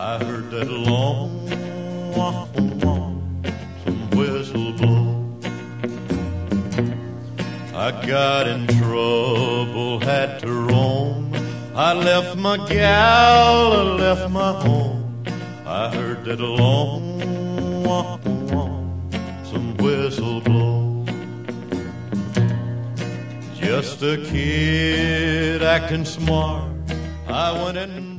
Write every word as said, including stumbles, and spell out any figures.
I heard that long wah, wah, some whistle blow. I got in trouble, had to roam. I left my gal, I left my home. I heard that long wah, wah, some whistle blow. Just a kid acting smart, I went and